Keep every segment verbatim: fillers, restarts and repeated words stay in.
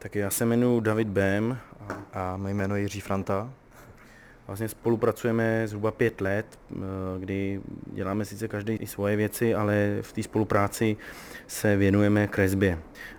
Tak já se jmenuji David Bém A mé jméno je Jiří Franta. Vlastně spolupracujeme zhruba pět let, kdy děláme sice každý i svoje věci, ale v té spolupráci se věnujeme kresbě.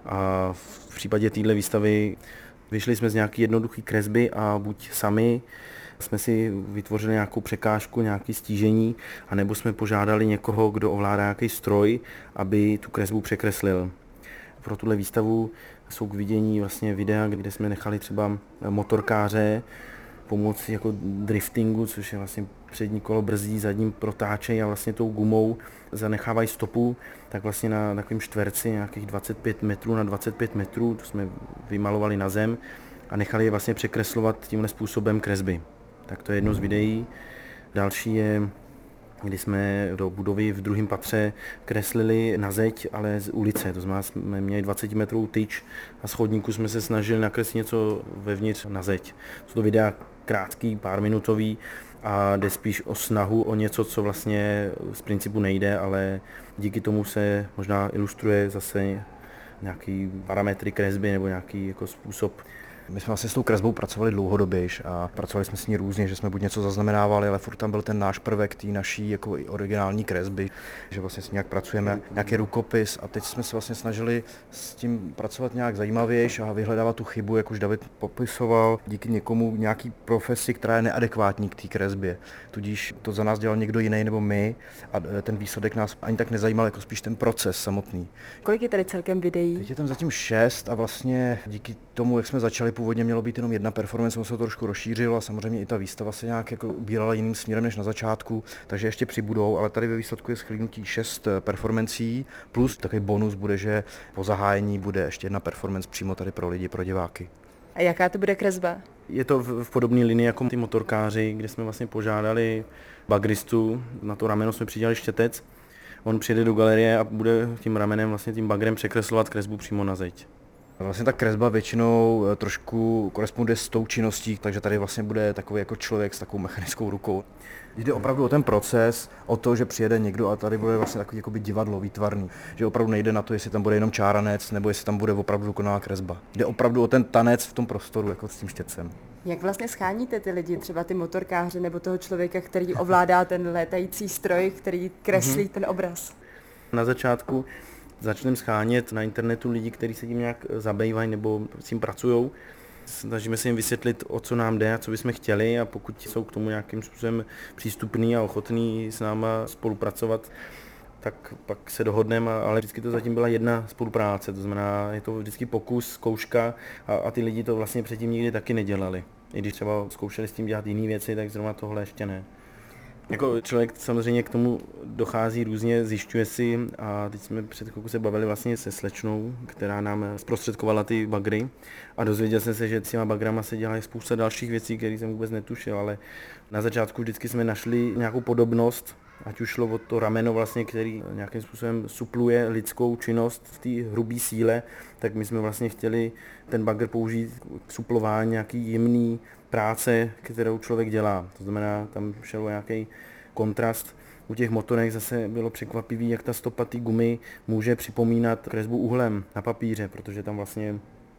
A v případě téhle výstavy vyšli jsme z nějaké jednoduché kresby a buď sami jsme si vytvořili nějakou překážku, nějaké stížení, anebo jsme požádali někoho, kdo ovládá nějaký stroj, aby tu kresbu překreslil. Pro tuhle výstavu jsou k vidění vlastně videa, kde jsme nechali třeba motorkáře pomocí jako driftingu, což je vlastně přední kolo brzdí, zadním protáčejí a vlastně tou gumou zanechávají stopu, tak vlastně na takovém čtverci nějakých dvacet pět metrů na dvacet pět metrů, to jsme vymalovali na zem a nechali je vlastně překreslovat tímhle způsobem kresby. Tak to je jedno z videí. Další je, kdy jsme do budovy v druhém patře kreslili na zeď, ale z ulice. To znamená, jsme měli dvacet metrů tyč a z chodníku jsme se snažili nakreslit něco vevnitř na zeď. Jsou to videa krátký, pár minutový a jde spíš o snahu o něco, co vlastně z principu nejde, ale díky tomu se možná ilustruje zase nějaký parametry kresby nebo nějaký jako způsob. My jsme vlastně s tou kresbou pracovali dlouhodobě a pracovali jsme s ní různě, že jsme buď něco zaznamenávali, ale furt tam byl ten náš prvek té naší jako originální kresby, že vlastně s nějak pracujeme, nějaký rukopis a teď jsme se vlastně snažili s tím pracovat nějak zajímavější a vyhledávat tu chybu, jak už David popisoval, díky někomu nějaký profesi, která je neadekvátní k té kresbě. Tudíž to za nás dělal někdo jiný nebo my a ten výsledek nás ani tak nezajímal, jako spíš ten proces samotný. Kolik je tady celkem videí? Teď je tam zatím šest a vlastně díky tomu, jak jsme začali, původně mělo být jenom jedna performance, on se to trošku rozšířil a samozřejmě i ta výstava se nějak jako ubírala jiným směrem než na začátku, takže ještě přibudou, ale tady ve výsledku je shlídnutí šest performancí, plus takový bonus bude, že po zahájení bude ještě jedna performance přímo tady pro lidi, pro diváky. A jaká to bude kresba? Je to v, v podobné linii jako ty motorkáři, kde jsme vlastně požádali bagristu, na to rameno jsme přidělali štětec, on přijede do galerie a bude tím ramenem, vlastně tím bagrem překreslovat kresbu přímo na zeď. Vlastně ta kresba většinou trošku koresponduje s tou činností, takže tady vlastně bude takový jako člověk s takovou mechanickou rukou. Jde opravdu o ten proces, o to, že přijede někdo a tady bude vlastně takový jakoby divadlo výtvarný, že opravdu nejde na to, jestli tam bude jenom čáranec nebo jestli tam bude opravdu dokonalá kresba. Jde opravdu o ten tanec v tom prostoru, jako s tím štětcem. Jak vlastně scháníte ty lidi, třeba ty motorkáře nebo toho člověka, který ovládá ten létající stroj, který kreslí mm-hmm. ten obraz? Na začátku začneme schánět na internetu lidi, kteří se tím nějak zabývají nebo s tím pracují. Snažíme se jim vysvětlit, o co nám jde a co bychom chtěli a pokud jsou k tomu nějakým způsobem přístupní a ochotní s náma spolupracovat, tak pak se dohodneme, ale vždycky to zatím byla jedna spolupráce, to znamená, je to vždycky pokus, zkouška a, a ty lidi to vlastně předtím nikdy taky nedělali. I když třeba zkoušeli s tím dělat jiné věci, tak zrovna tohle ještě ne. Jako člověk samozřejmě k tomu dochází různě, zjišťuje si a teď jsme před chvilkou se bavili vlastně se slečnou, která nám zprostředkovala ty bagry a dozvěděl jsem se, že s těma bagrama se dělá spousta dalších věcí, které jsem vůbec netušil, ale na začátku vždycky jsme našli nějakou podobnost, ať už šlo o to rameno vlastně, který nějakým způsobem supluje lidskou činnost v té hrubé síle, tak my jsme vlastně chtěli ten bagr použít k suplování nějaký jemný práce, kterou člověk dělá. To znamená, tam šel o nějaký kontrast. U těch motorek zase bylo překvapivý, jak ta stopa té gumy může připomínat kresbu uhlem na papíře, protože tam vlastně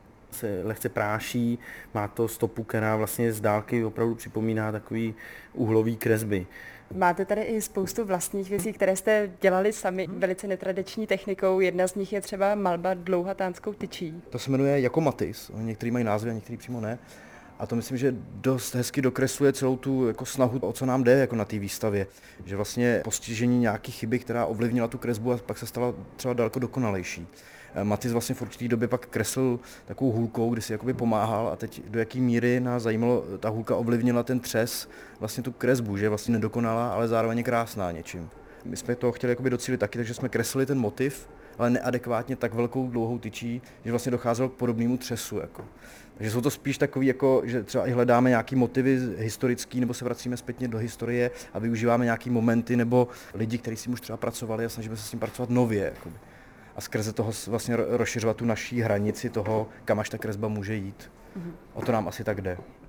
se lehce práší, má to stopu, která vlastně z dálky opravdu připomíná takový uhlový kresby. Máte tady i spoustu vlastních věcí, které jste dělali sami velice netradiční technikou. Jedna z nich je třeba malba dlouhatánskou tyčí. To se jmenuje jako Matys, některý mají názvy a některý přímo ne. A to myslím, že dost hezky dokresluje celou tu jako snahu, o co nám jde jako na té výstavě. Že vlastně postižení nějaký chyby, která ovlivnila tu kresbu a pak se stala třeba daleko dokonalejší. Matys vlastně v určitý době pak kreslil takovou hůlkou, kdy si jakoby pomáhal a teď do jaký míry nás zajímalo, ta hůlka ovlivnila ten třes, vlastně tu kresbu, že je vlastně nedokonalá, ale zároveň krásná něčím. My jsme to chtěli jakoby docílit taky, takže jsme kreslili ten motiv, ale neadekvátně tak velkou dlouhou tyčí, že vlastně docházelo k podobnému třesu. Jako. Takže jsou to spíš takový, jako, že třeba i hledáme nějaký motivy historický, nebo se vracíme zpětně do historie a využíváme nějaký momenty nebo lidi, kteří si už třeba pracovali a snažíme se s tím pracovat nově. Jakoby. A skrze toho vlastně rozšiřovat tu naší hranici toho, kam až ta kresba může jít. O to nám asi tak jde.